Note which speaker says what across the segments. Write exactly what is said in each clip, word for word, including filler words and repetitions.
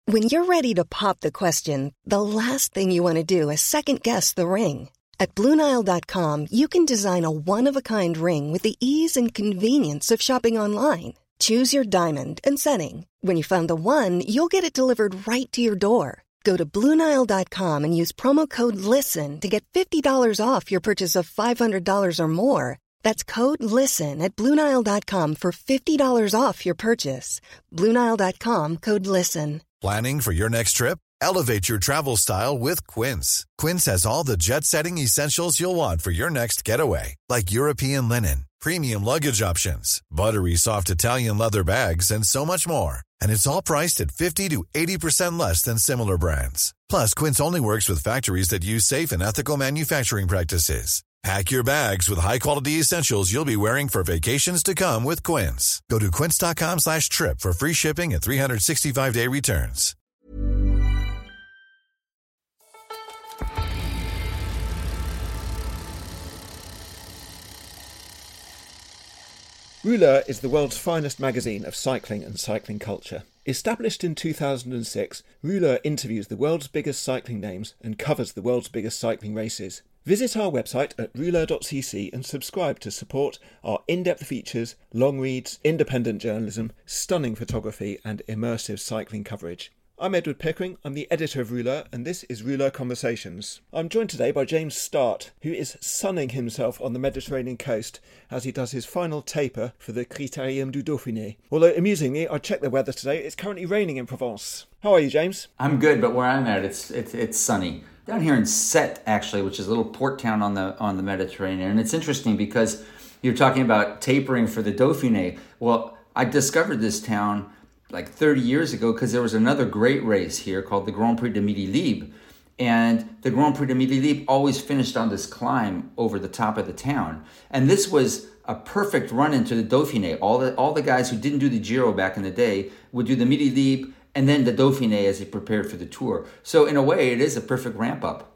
Speaker 1: When you're ready to pop the question, the last thing you want to do is second-guess the ring. At Blue Nile dot com, you can design a one-of-a-kind ring with the ease and convenience of shopping online. Choose your diamond and setting. When you find the one, you'll get it delivered right to your door. Go to Blue Nile dot com and use promo code LISTEN to get fifty dollars off your purchase of five hundred dollars or more. That's code LISTEN at Blue Nile dot com for fifty dollars off your purchase. Blue Nile dot com, code LISTEN.
Speaker 2: Planning for your next trip? Elevate your travel style with Quince. Quince has all the jet-setting essentials you'll want for your next getaway, like European linen, premium luggage options, buttery soft Italian leather bags, and so much more. And it's all priced at fifty to eighty percent less than similar brands. Plus, Quince only works with factories that use safe and ethical manufacturing practices. Pack your bags with high-quality essentials you'll be wearing for vacations to come with Quince. Go to quince dot com slash trip for free shipping and three sixty-five day returns.
Speaker 3: Rouleur is the world's finest magazine of cycling and cycling culture. Established in two thousand six, Rouleur interviews the world's biggest cycling names and covers the world's biggest cycling races. Visit our website at rouleur dot c c and subscribe to support our in-depth features, long reads, independent journalism, stunning photography and immersive cycling coverage. I'm Edward Pickering, I'm the editor of Rouleur, and this is Rouleur Conversations. I'm joined today by James Start, who is sunning himself on the Mediterranean coast as he does his final taper for the Critérium du Dauphiné. Although, amusingly, I checked the weather today, it's currently raining in Provence. How are you, James?
Speaker 4: I'm good, but where I'm at, it's it's, it's sunny. Down here in Sète, actually, which is a little port town on the on the Mediterranean, and it's interesting because you're talking about tapering for the Dauphiné. Well, I discovered this town like thirty years ago because there was another great race here called the Grand Prix de Midi Libre, and the Grand Prix de Midi Libre always finished on this climb over the top of the town, and this was a perfect run into the Dauphiné. All the all the guys who didn't do the Giro back in the day would do the Midi Libre and then the Dauphiné as they prepared for the Tour. So in a way, it is a perfect ramp up.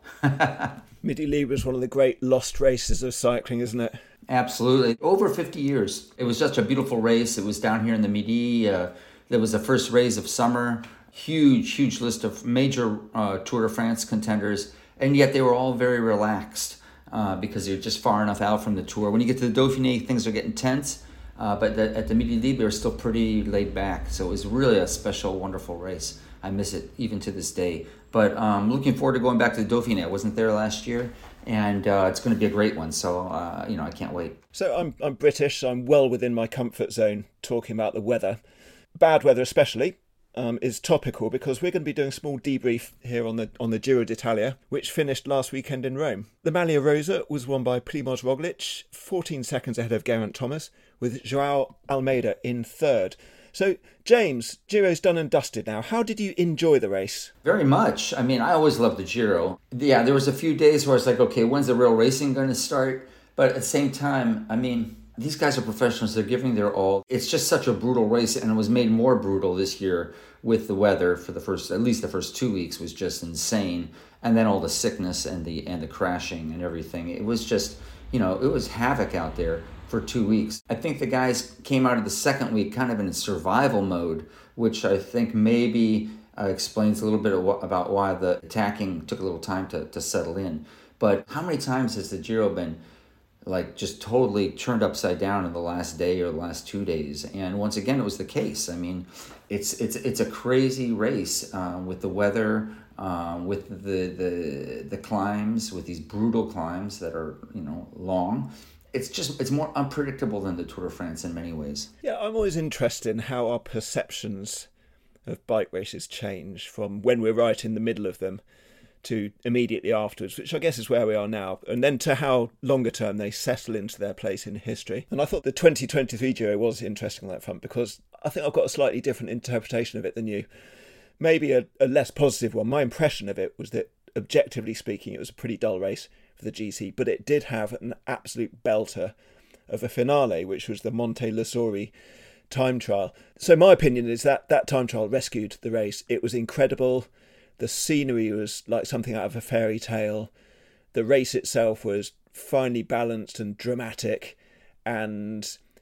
Speaker 3: Midi Libre is one of the great lost races of cycling, isn't it?
Speaker 4: Absolutely. Over fifty years. It was just a beautiful race. It was down here in the Midi. Uh, There was the first race of summer, huge, huge list of major uh, Tour de France contenders, and yet they were all very relaxed uh, because they're just far enough out from the Tour. When you get to the Dauphiné, things are getting tense, uh, but the, at the Midi Libre, they're still pretty laid back. So it was really a special, wonderful race. I miss it even to this day. But um, looking forward to going back to the Dauphiné. I wasn't there last year, and uh, it's going to be a great one. So, uh, you know, I can't wait.
Speaker 3: So I'm I'm British, so I'm well within my comfort zone talking about the weather. Bad weather especially um, is topical because we're going to be doing a small debrief here on the on the Giro d'Italia, which finished last weekend in Rome. The Maglia Rosa was won by Primož Roglič, fourteen seconds ahead of Geraint Thomas, with Joao Almeida in third. So, James, Giro's done and dusted now. How did you enjoy the race?
Speaker 4: Very much. I mean, I always loved the Giro. Yeah, there was a few days where I was like, okay, when's the real racing going to start? But at the same time, I mean, these guys are professionals. They're giving their all. It's just such a brutal race, and it was made more brutal this year with the weather for the first, at least the first two weeks was just insane. And then all the sickness and the and the crashing and everything. It was just, you know, it was havoc out there for two weeks. I think the guys came out of the second week kind of in survival mode, which I think maybe uh, explains a little bit of wh- about why the attacking took a little time to, to settle in. But how many times has the Giro been like just totally turned upside down in the last day or the last two days? And once again, it was the case. I mean, it's it's it's a crazy race uh, with the weather, uh, with the, the the climbs, with these brutal climbs that are, you know, long. It's just, it's more unpredictable than the Tour de France in many ways.
Speaker 3: Yeah, I'm always interested in how our perceptions of bike races change from when we're right in the middle of them to immediately afterwards, which I guess is where we are now, and then to how longer term they settle into their place in history. And I thought the twenty twenty-three Giro was interesting on that front because I think I've got a slightly different interpretation of it than you. Maybe a, a less positive one. My impression of it was that, objectively speaking, it was a pretty dull race for the G C, but it did have an absolute belter of a finale, which was the Monte Lasori time trial. So my opinion is that that time trial rescued the race. It was incredible. The scenery was like something out of a fairy tale. The race itself was finely balanced and dramatic, and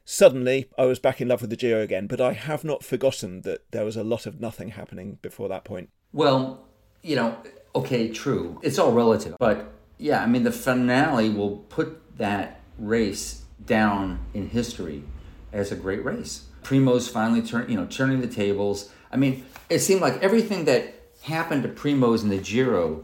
Speaker 3: suddenly I was back in love with the Giro again, but I have not forgotten that there was a lot of nothing happening before that point.
Speaker 4: Well, you know, okay, true. It's all relative. But yeah, I mean, the finale will put that race down in history as a great race. Primo's finally turn, you know, turning the tables. I mean, it seemed like everything that happened to Primo's in the Giro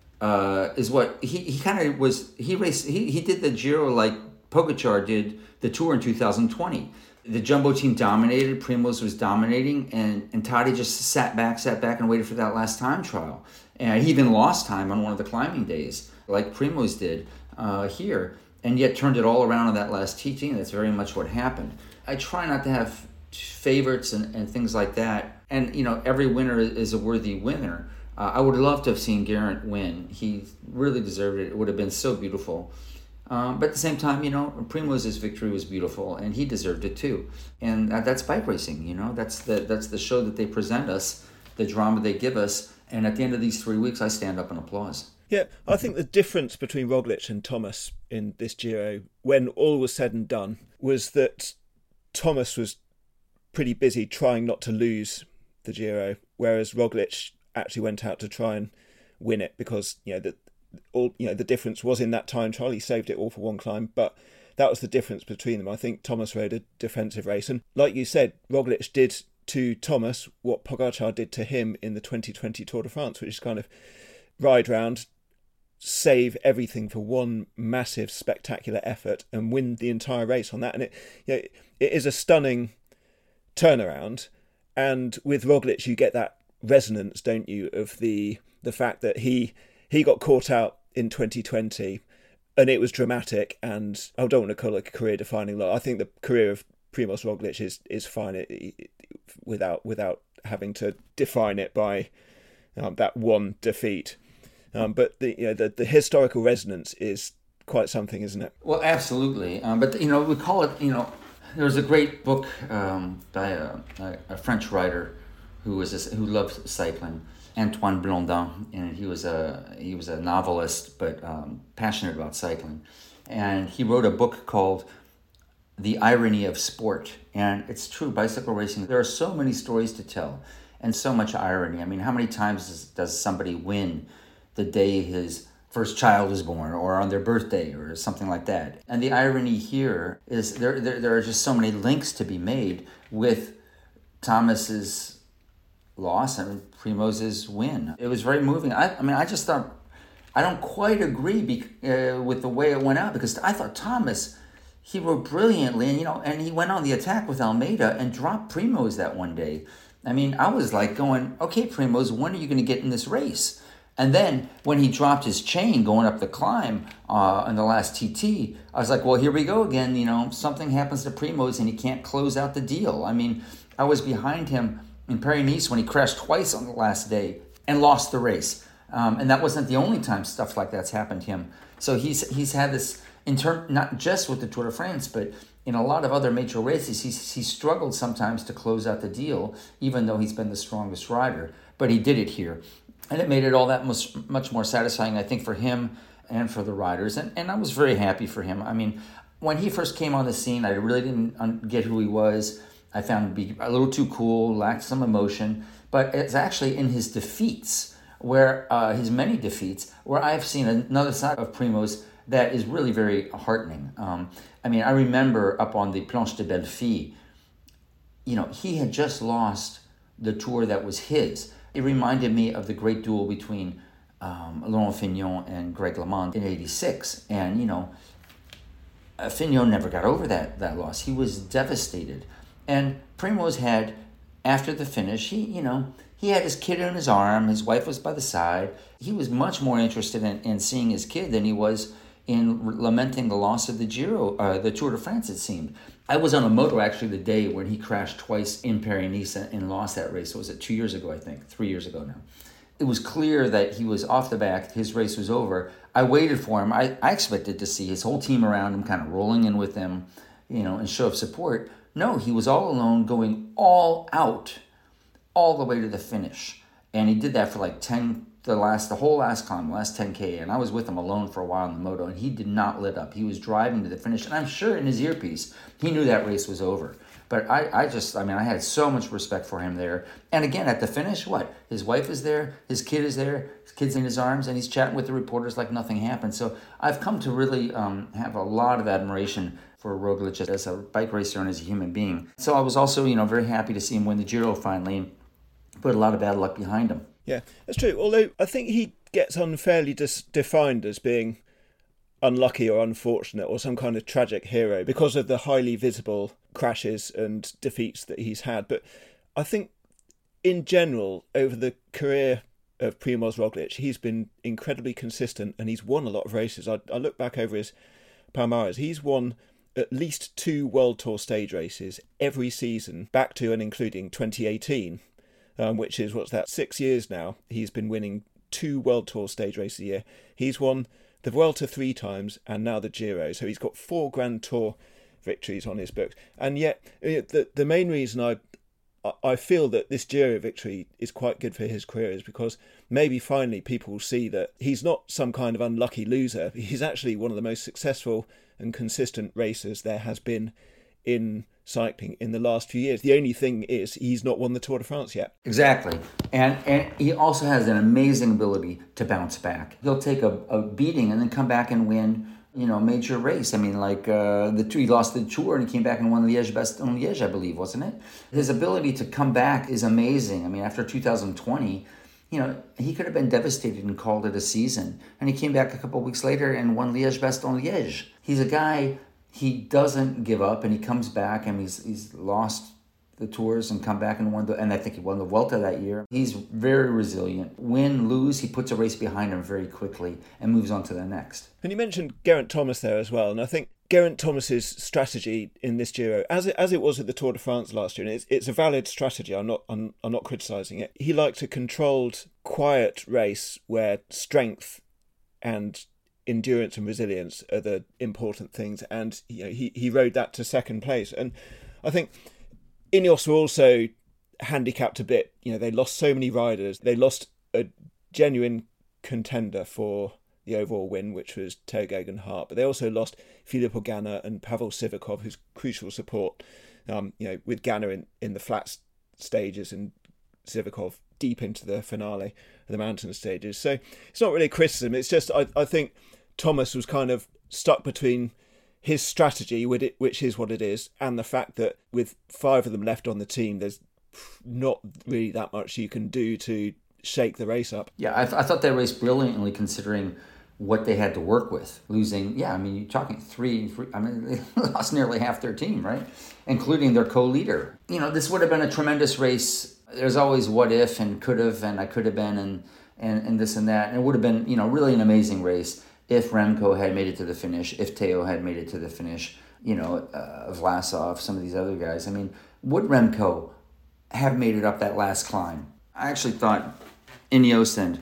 Speaker 4: uh, is what he, he kind of was. He raced. He, he did the Giro like Pogačar did the Tour in two thousand twenty. The Jumbo team dominated. Primo's was dominating, and and Tadej just sat back, sat back, and waited for that last time trial. And he even lost time on one of the climbing days, like Primo's did uh, here, and yet turned it all around on that last T T. And that's very much what happened. I try not to have favorites and, and things like that. And, you know, every winner is a worthy winner. Uh, I would love to have seen Geraint win. He really deserved it. It would have been so beautiful. Um, but at the same time, you know, Primo's victory was beautiful, and he deserved it too. And uh, that's bike racing, you know. That's the that's the show that they present us, the drama they give us. And at the end of these three weeks, I stand up and applause.
Speaker 3: Yeah, I think the difference between Roglic and Thomas in this Giro, when all was said and done, was that Thomas was pretty busy trying not to lose the Giro, whereas Roglic actually went out to try and win it because, you know, the all you know the difference was in that time trial. He saved it all for one climb, but that was the difference between them. I think Thomas rode a defensive race, and like you said, Roglic did to Thomas what Pogačar did to him in the twenty twenty Tour de France, which is kind of ride round, save everything for one massive spectacular effort and win the entire race on that. And it, you know, it is a stunning turnaround. And with Roglic, you get that resonance, don't you, of the the fact that he he got caught out in twenty twenty, and it was dramatic. And I don't want to call it a career-defining loss. I think the career of Primož Roglic is is fine it, it, without without having to define it by um, that one defeat. Um, but the you know the, the historical resonance is quite something, isn't it?
Speaker 4: Well, absolutely. Um, but you know, we call it. You know, there was a great book um, by a, a, a French writer who was a, who loved cycling, Antoine Blondin, and he was a he was a novelist, but um, passionate about cycling, and he wrote a book called The Irony of Sport. And it's true, bicycle racing. There are so many stories to tell, and so much irony. I mean, how many times does, does somebody win the day his first child is born, or on their birthday, or something like that? And the irony here is there there, there are just so many links to be made with Thomas's loss and Primož's win. It was very moving. I, I mean, I just thought, I don't quite agree be, uh, with the way it went out, because I thought Thomas, he rode brilliantly, and you know, and he went on the attack with Almeida and dropped Primož that one day. I mean, I was like going, okay, Primož, when are you going to get in this race? And then when he dropped his chain going up the climb uh, in the last T T, I was like, well, here we go again. You know, something happens to Primož and he can't close out the deal. I mean, I was behind him in Paris-Nice when he crashed twice on the last day and lost the race. Um, and that wasn't the only time stuff like that's happened to him. So he's he's had this, in term, not just with the Tour de France, but in a lot of other major races, he's, he's struggled sometimes to close out the deal, even though he's been the strongest rider. But he did it here. And it made it all that much, much more satisfying, I think, for him and for the riders. And, and I was very happy for him. I mean, when he first came on the scene, I really didn't get who he was. I found him to be a little too cool, lacked some emotion. But it's actually in his defeats, where uh, his many defeats, where I've seen another side of Primož that is really very heartening. Um, I mean, I remember up on the Planche de Belleville, you know, he had just lost the Tour that was his. It reminded me of the great duel between um, Laurent Fignon and Greg LeMond in eighty-six. And, you know, uh, Fignon never got over that, that loss. He was devastated. And Primož had, after the finish, he, you know, he had his kid on his arm. His wife was by the side. He was much more interested in, in seeing his kid than he was in lamenting the loss of the Giro, uh, the Tour de France, it seemed. I was on a moto actually the day when he crashed twice in Paris-Nice and lost that race. What was it, two years ago, I think, three years ago now. It was clear that he was off the back, his race was over. I waited for him. I, I expected to see his whole team around him, kind of rolling in with him, you know, and show of support. No, he was all alone, going all out, all the way to the finish. And he did that for like ten, the last, the whole last climb, last ten K, and I was with him alone for a while in the moto, and he did not let up. He was driving to the finish, and I'm sure in his earpiece, he knew that race was over. But I, I just, I mean, I had so much respect for him there. And again, at the finish, what? His wife is there, his kid is there, his kid's in his arms, and he's chatting with the reporters like nothing happened. So I've come to really um, have a lot of admiration for Roglic as a bike racer and as a human being. So I was also, you know, very happy to see him win the Giro finally and put a lot of bad luck behind him.
Speaker 3: Yeah, that's true. Although I think he gets unfairly dis- defined as being unlucky or unfortunate or some kind of tragic hero because of the highly visible crashes and defeats that he's had. But I think in general, over the career of Primož Roglic, he's been incredibly consistent and he's won a lot of races. I, I look back over his palmares. He's won at least two World Tour stage races every season, back to and including twenty eighteen, um, which is, what's that, six years now. He's been winning two World Tour stage races a year. He's won the Vuelta three times and now the Giro. So he's got four Grand Tour victories on his books. And yet, the the main reason I I feel that this Giro victory is quite good for his career is because maybe finally people will see that he's not some kind of unlucky loser. He's actually one of the most successful and consistent racers there has been in cycling in the last few years. The only thing is he's not won the Tour de France yet.
Speaker 4: Exactly. And and he also has an amazing ability to bounce back. He'll take a, a beating and then come back and win, you know, a major race. I mean, like uh, the he lost the Tour and he came back and won Liège-Bastogne-Liège, I believe, wasn't it? His ability to come back is amazing. I mean, after two thousand twenty, you know, he could have been devastated and called it a season. And he came back a couple of weeks later and won Liège-Bastogne-Liège. He's a guy, he doesn't give up and he comes back and he's he's lost the Tours and come back and won the, and I think he won the Vuelta that year. He's very resilient. Win, lose, he puts a race behind him very quickly and moves on to the next.
Speaker 3: And you mentioned Geraint Thomas there as well, and I think Geraint Thomas's strategy in this Giro, as it as it was at the Tour de France last year, and it's it's a valid strategy. I'm not I'm, I'm not criticising it. He liked a controlled, quiet race where strength and endurance and resilience are the important things, and you know, he he rode that to second place. And I think Ineos were also handicapped a bit. You know, they lost so many riders. They lost a genuine contender for the overall win, which was Tao Geoghegan Hart, but they also lost Filippo Ganna and Pavel Sivakov, who's crucial support. Um, you know, with Ganna in, in the flat stages and Sivakov deep into the finale of the mountain stages. So it's not really a criticism. It's just I, I think Thomas was kind of stuck between his strategy, with it, which is what it is, and the fact that with five of them left on the team, there's not really that much you can do to shake the race up.
Speaker 4: Yeah, I, th- I thought they raced brilliantly considering what they had to work with. Losing, yeah, I mean, you're talking three, three I mean, they lost nearly half their team, right? Including their co-leader. You know, this would have been a tremendous race. There's always what if and could have and I could have been and, and, and this and that. And it would have been, you know, really an amazing race if Remco had made it to the finish, if Tao had made it to the finish, you know, uh, Vlasov, some of these other guys. I mean, would Remco have made it up that last climb? I actually thought Ineos and,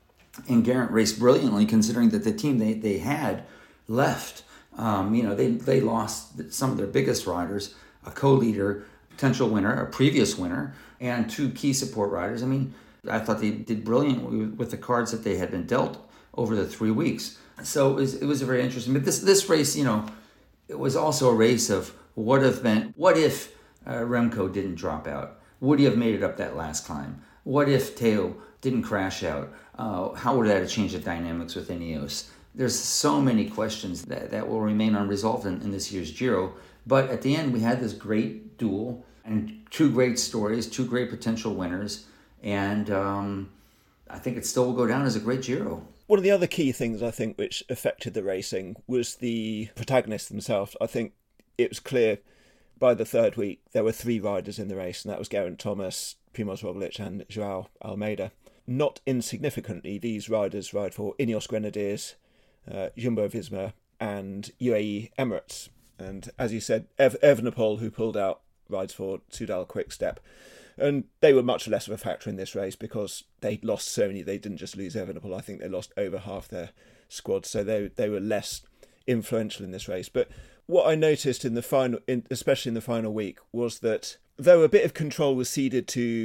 Speaker 4: and Geraint raced brilliantly considering that the team they, they had left. Um, you know, they, they lost some of their biggest riders, a co-leader, potential winner, a previous winner, and two key support riders. I mean, I thought they did brilliantly with the cards that they had been dealt over the three weeks. So it was, it was very interesting. But this this race, you know, it was also a race of what have been, what if uh, Remco didn't drop out? Would he have made it up that last climb? What if Tao didn't crash out? Uh, how would that have changed the dynamics with Ineos? There's so many questions that, that will remain unresolved in, in this year's Giro. But at the end, we had this great duel and two great stories, two great potential winners. And um, I think it still will go down as a great Giro.
Speaker 3: One of the other key things, I think, which affected the racing was the protagonists themselves. I think it was clear by the third week there were three riders in the race, and that was Geraint Thomas, Primož Roglic and Joao Almeida. Not insignificantly, these riders ride for Ineos Grenadiers, uh, Jumbo-Visma and U A E Emirates. And as you said, Ev- Evenepoel, who pulled out, rides for Soudal Quick-Step. And they were much less of a factor in this race because they lost so many. They didn't just lose Evenepoel. I think they lost over half their squad. So they they were less influential in this race. But what I noticed in the final, in, especially in the final week, was that though a bit of control was ceded to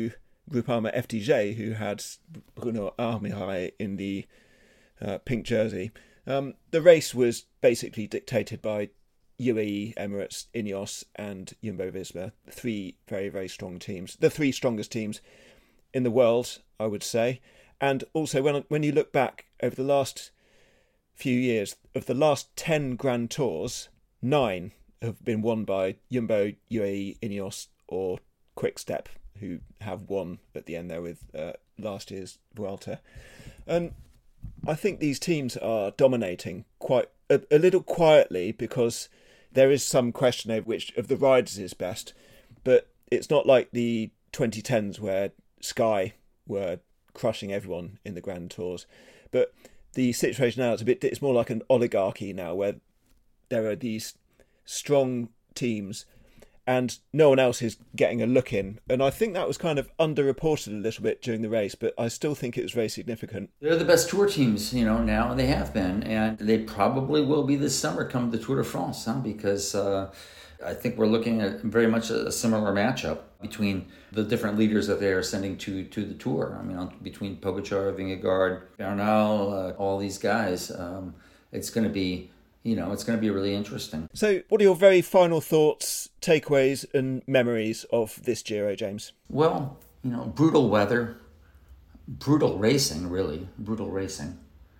Speaker 3: Groupama F D J, who had Bruno Armirail in the uh, pink jersey. Um, the race was basically dictated by U A E, Emirates, Ineos and Jumbo-Visma, three very, very strong teams. The three strongest teams in the world, I would say. And also, when when you look back over the last few years, of the last ten Grand Tours, nine have been won by Jumbo, U A E, Ineos or Quick-Step, who have won at the end there with uh, last year's Vuelta. And I think these teams are dominating quite a, a little quietly, because there is some question over which of the riders is best. But it's not like the twenty tens where Sky were crushing everyone in the Grand Tours. But the situation now is a bit, it's more like an oligarchy now, where there are these strong teams and no one else is getting a look in. And I think that was kind of underreported a little bit during the race, but I still think it was very significant.
Speaker 4: They're the best tour teams, you know, now, and they have been. And they probably will be this summer come the Tour de France, huh? Because uh, I think we're looking at very much a similar matchup between the different leaders that they are sending to, to the Tour. I mean, between Pogačar, Vingegaard, Bernal, uh, all these guys. Um, it's going to be... You know, it's going to be really interesting.
Speaker 3: So what are your very final thoughts, takeaways and memories of this Giro, James?
Speaker 4: Well, you know, brutal weather, brutal racing, really, brutal racing,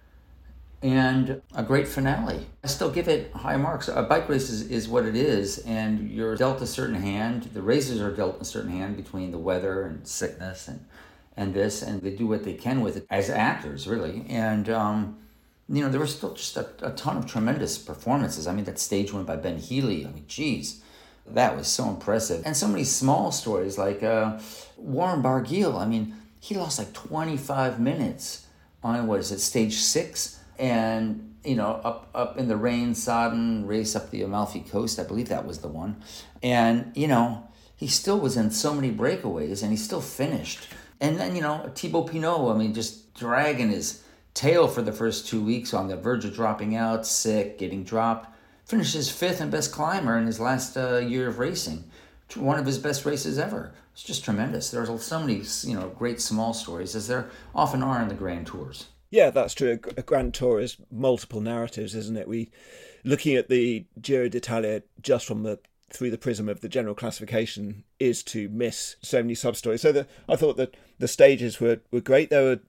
Speaker 4: and a great finale. I still give it high marks. A bike race is, is what it is, and you're dealt a certain hand. The racers are dealt a certain hand between the weather and sickness and, and this, and they do what they can with it as actors, really. And, um... you know, there was still just a, a ton of tremendous performances. I mean, that stage win by Ben Healy, I mean, geez, that was so impressive. And so many small stories like uh, Warren Barguil. I mean, he lost like twenty-five minutes on, what is it, stage six? And, you know, up, up in the rain-sodden race up the Amalfi Coast, I believe that was the one. And, you know, he still was in so many breakaways and he still finished. And then, you know, Thibaut Pinot, I mean, just dragging his tail for the first two weeks on the verge of dropping out, sick, getting dropped. Finishes fifth and best climber in his last uh, year of racing. One of his best races ever. It's just tremendous. There's so many, you know, great small stories, as there often are in the Grand Tours.
Speaker 3: Yeah, that's true. A Grand Tour is multiple narratives, isn't it? We, looking at the Giro d'Italia just from the through the prism of the general classification, is to miss so many sub-stories. So the, I thought that the stages were, were great. There were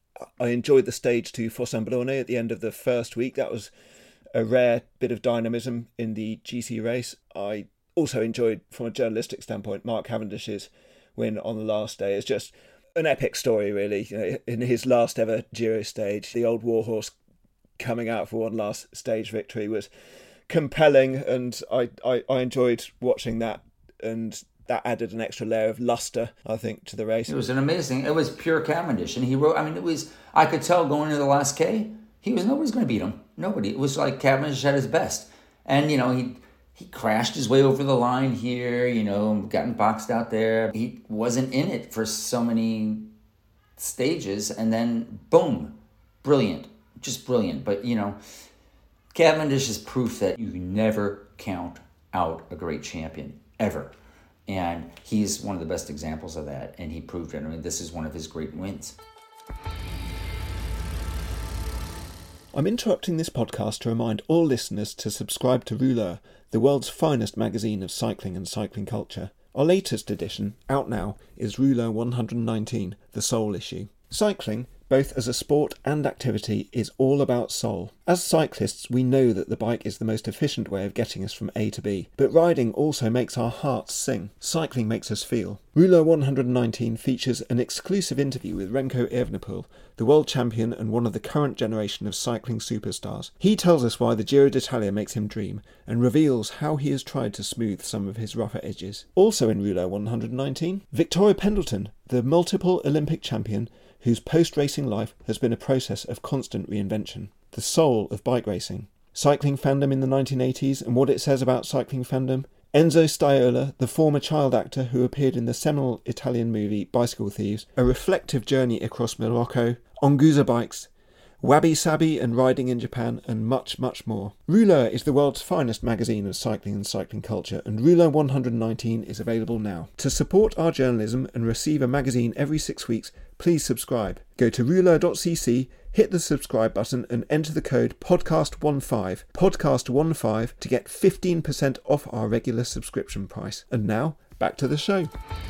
Speaker 3: I enjoyed the stage to Fossambellone at the end of the first week. That was a rare bit of dynamism in the G C race. I also enjoyed, from a journalistic standpoint, Mark Cavendish's win on the last day. It's just an epic story, really. You know, in his last ever Giro stage, the old warhorse coming out for one last stage victory was compelling, and I, I, I enjoyed watching that, and that added an extra layer of luster, I think, to the race.
Speaker 4: It was an amazing, it was pure Cavendish. And he wrote, I mean, it was, I could tell going into the last K, he was, nobody's going to beat him. Nobody. It was like Cavendish at his best. And, you know, he he crashed his way over the line here, you know, gotten boxed out there. He wasn't in it for so many stages. And then, boom, brilliant. Just brilliant. But, you know, Cavendish is proof that you never count out a great champion, ever. And he's one of the best examples of that, and he proved it. I mean, this is one of his great wins.
Speaker 3: I'm interrupting this podcast to remind all listeners to subscribe to Rouleur, the world's finest magazine of cycling and cycling culture. Our latest edition, out now, is Rouleur one hundred nineteen, the Soul issue. Cycling, both as a sport and activity, is all about soul. As cyclists, we know that the bike is the most efficient way of getting us from A to B, but riding also makes our hearts sing. Cycling makes us feel. Rouleur one hundred nineteen features an exclusive interview with Remco Evenepoel, the world champion and one of the current generation of cycling superstars. He tells us why the Giro d'Italia makes him dream, and reveals how he has tried to smooth some of his rougher edges. Also in Rouleur one hundred nineteen, Victoria Pendleton, the multiple Olympic champion, whose post-racing life has been a process of constant reinvention. The soul of bike racing. Cycling fandom in the nineteen eighties and what it says about cycling fandom. Enzo Staiola, the former child actor who appeared in the seminal Italian movie Bicycle Thieves. A reflective journey across Morocco. Anguza bikes. wabi-sabi and riding in Japan, and much, much more. Rouleur is the world's finest magazine of cycling and cycling culture, and Rouleur one hundred nineteen is available now. To support our journalism and receive a magazine every six weeks, please subscribe. Go to rouleur dot c c, hit the subscribe button and enter the code podcast fifteen, podcast fifteen, to get fifteen percent off our regular subscription price. And now, back to the show.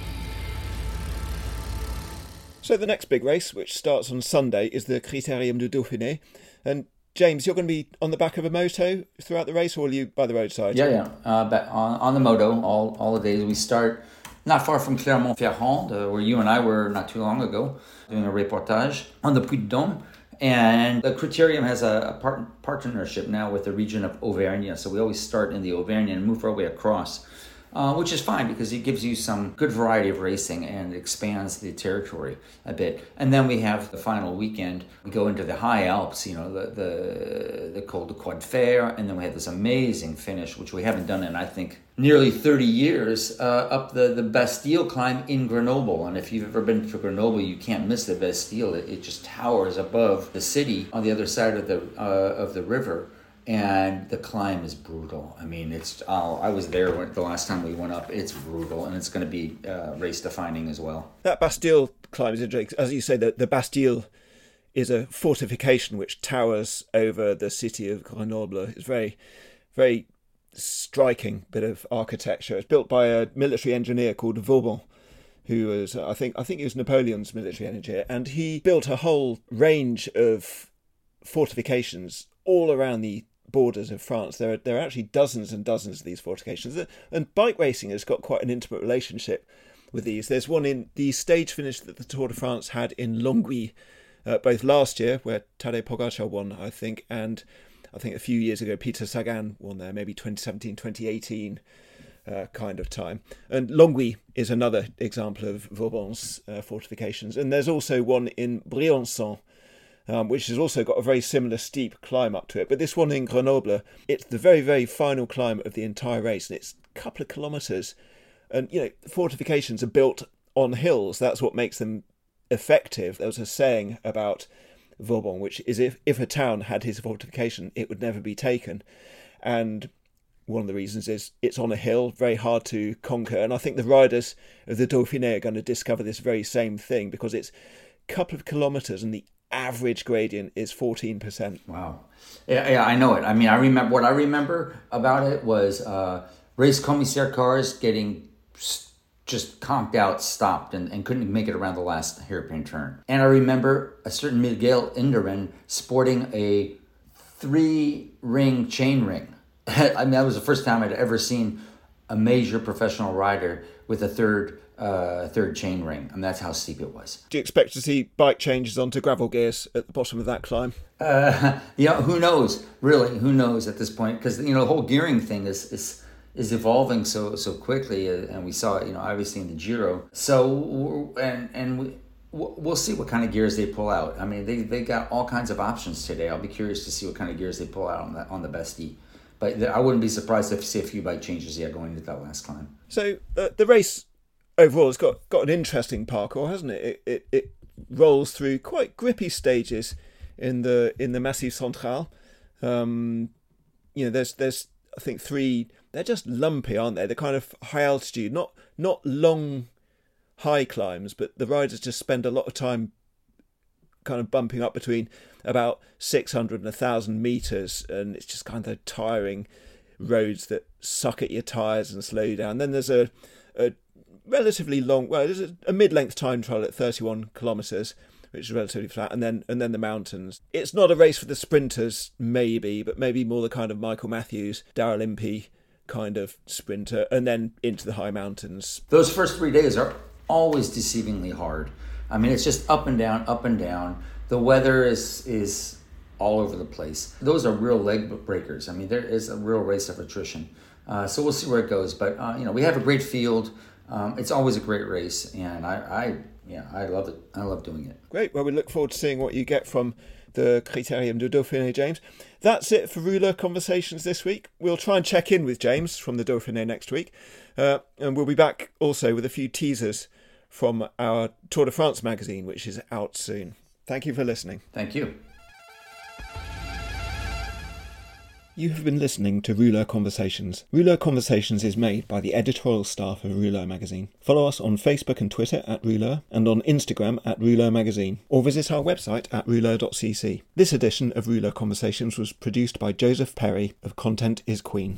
Speaker 3: So the next big race, which starts on Sunday, is the Critérium du Dauphiné. And James, you're going to be on the back of a moto throughout the race, or will you by the roadside?
Speaker 4: Yeah, yeah. Uh, but on, on the moto, all, all the days. We start not far from Clermont-Ferrand, uh, where you and I were not too long ago, doing a reportage on the Puy-de-Dôme. And the Critérium has a, a part, partnership now with the region of Auvergne. So we always start in the Auvergne and move our way across, uh, which is fine because it gives you some good variety of racing and expands the territory a bit. And then we have the final weekend. We go into the high Alps, you know, the the, the Col de Croix de Fer, and then we have this amazing finish, which we haven't done in, I think, nearly thirty years, uh, up the, the Bastille climb in Grenoble. And if you've ever been to Grenoble, you can't miss the Bastille. It, it just towers above the city on the other side of the uh, of the river. And the climb is brutal. I mean, it's. Oh, I was there when, the last time we went up. It's brutal, and it's going to be uh, race-defining as well.
Speaker 3: That Bastille climb is interesting. As you say, the, the Bastille is a fortification which towers over the city of Grenoble. It's very, very striking bit of architecture. It's built by a military engineer called Vauban, who was, I think, I think he was Napoleon's military engineer, and he built a whole range of fortifications all around the borders of France. There are there are actually dozens and dozens of these fortifications, and bike racing has got quite an intimate relationship with these. There's one in the stage finish that the Tour de France had in Longwy, uh, both last year, where Tadej Pogacar won, I think, and I think a few years ago Peter Sagan won there, maybe twenty seventeen, twenty eighteen uh, kind of time. And Longwy is another example of Vauban's uh, fortifications. And there's also one in Briançon, Um, which has also got a very similar steep climb up to it. But this one in Grenoble, it's the very, very final climb of the entire race, and it's a couple of kilometres. And, you know, fortifications are built on hills. That's what makes them effective. There was a saying about Vauban, which is if, if a town had his fortification, it would never be taken. And one of the reasons is it's on a hill, very hard to conquer. And I think the riders of the Dauphiné are going to discover this very same thing, because it's a couple of kilometres and the average gradient is fourteen percent.
Speaker 4: Wow. Yeah, yeah, I know it. I mean, I remember what I remember about it was uh, race commissaire cars getting just conked out, stopped, and, and couldn't make it around the last hairpin turn. And I remember a certain Miguel Indurain sporting a three-ring chain ring. I mean, that was the first time I'd ever seen a major professional rider with a third uh, third chain ring, and that's how steep it was.
Speaker 3: Do you expect to see bike changes onto gravel gears at the bottom of that climb?
Speaker 4: Uh, yeah, who knows? Really, who knows at this point? Because you know the whole gearing thing is is is evolving so so quickly, uh, and we saw it, you know, obviously in the Giro. So and and we. We'll see what kind of gears they pull out. I mean, they they got all kinds of options today. I'll be curious to see what kind of gears they pull out on the on the Bastille. But I wouldn't be surprised if see a few bike changes yet going into that last climb.
Speaker 3: So uh, the race overall has got, got an interesting parcours, hasn't it? It, it? it rolls through quite grippy stages in the in the Massif Central. Um, you know, there's there's I think three. They're just lumpy, aren't they? They're kind of high altitude, not not long high climbs, but the riders just spend a lot of time kind of bumping up between about six hundred and one thousand metres, and it's just kind of tiring roads that suck at your tyres and slow you down. Then there's a, a relatively long, well, there's a, a mid-length time trial at thirty-one kilometres, which is relatively flat, and then and then the mountains. It's not a race for the sprinters, maybe, but maybe more the kind of Michael Matthews, Daryl Impey kind of sprinter, and then into the high mountains.
Speaker 4: Those first three days are always deceivingly hard. I mean, it's just up and down, up and down. The weather is is all over the place. Those are real leg breakers. I mean, there is a real race of attrition. Uh, so we'll see where it goes. But, uh, you know, we have a great field. Um, it's always a great race. And I, I, yeah, I love it. I love doing it.
Speaker 3: Great. Well, we look forward to seeing what you get from the Critérium du Dauphiné, James. That's it for Rouleur Conversations this week. We'll try and check in with James from the Dauphiné next week. Uh, and we'll be back also with a few teasers from our Tour de France magazine, which is out soon. Thank you for listening.
Speaker 4: Thank you.
Speaker 3: You have been listening to Rouleau Conversations. Rouleau Conversations is made by the editorial staff of Rouleau Magazine. Follow us on Facebook and Twitter at Rouleau, and on Instagram at Rouleau Magazine, or visit our website at rouleau dot c c. This edition of Rouleau Conversations was produced by Joseph Perry of Content is Queen.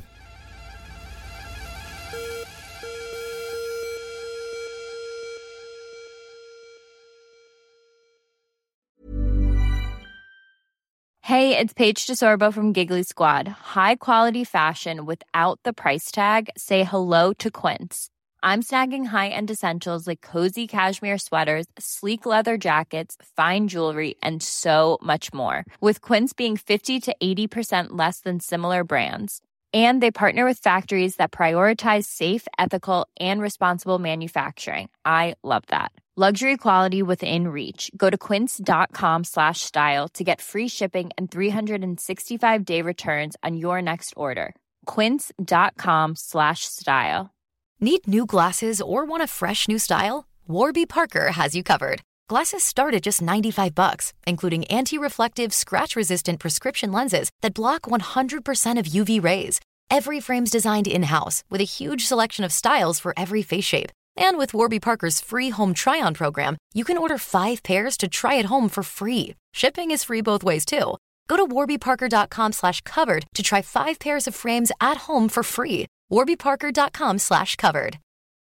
Speaker 5: Hey, it's Paige DeSorbo from Giggly Squad. High quality fashion without the price tag. Say hello to Quince. I'm snagging high-end essentials like cozy cashmere sweaters, sleek leather jackets, fine jewelry, and so much more. With Quince being fifty to eighty percent less than similar brands. And they partner with factories that prioritize safe, ethical, and responsible manufacturing. I love that. Luxury quality within reach. Go to quince.com slash style to get free shipping and three sixty-five day returns on your next order. Quince.com slash style.
Speaker 6: Need new glasses or want a fresh new style? Warby Parker has you covered. Glasses start at just ninety-five bucks, including anti-reflective, scratch-resistant prescription lenses that block one hundred percent of U V rays. Every frame's designed in-house with a huge selection of styles for every face shape. And with Warby Parker's free home try-on program, you can order five pairs to try at home for free. Shipping is free both ways, too. Go to warbyparker.com slash covered to try five pairs of frames at home for free. warbyparker.com slash covered.